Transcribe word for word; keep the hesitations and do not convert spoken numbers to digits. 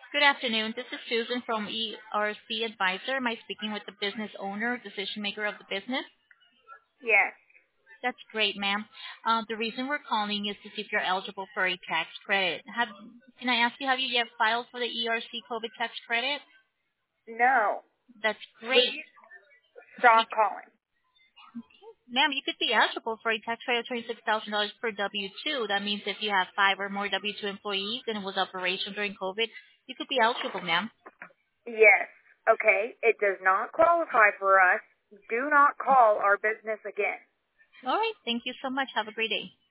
Good afternoon. This is Susan from E R C Advisor. Am I speaking with the business owner, decision maker of the business? Yes. That's great, ma'am. Uh, the reason we're calling is to see if you're eligible for a tax credit. Have, can I ask you, have you yet filed for the E R C COVID tax credit? No. That's great. Please You, stop calling. ma'am, you could be eligible for a tax credit of twenty-six thousand dollars per W two. That means if you have five or more W two employees and it was operational during COVID, you could be eligible, ma'am. Yes. Okay. It does not qualify for us. Do not call our business again. All right. Thank you so much. Have a great day.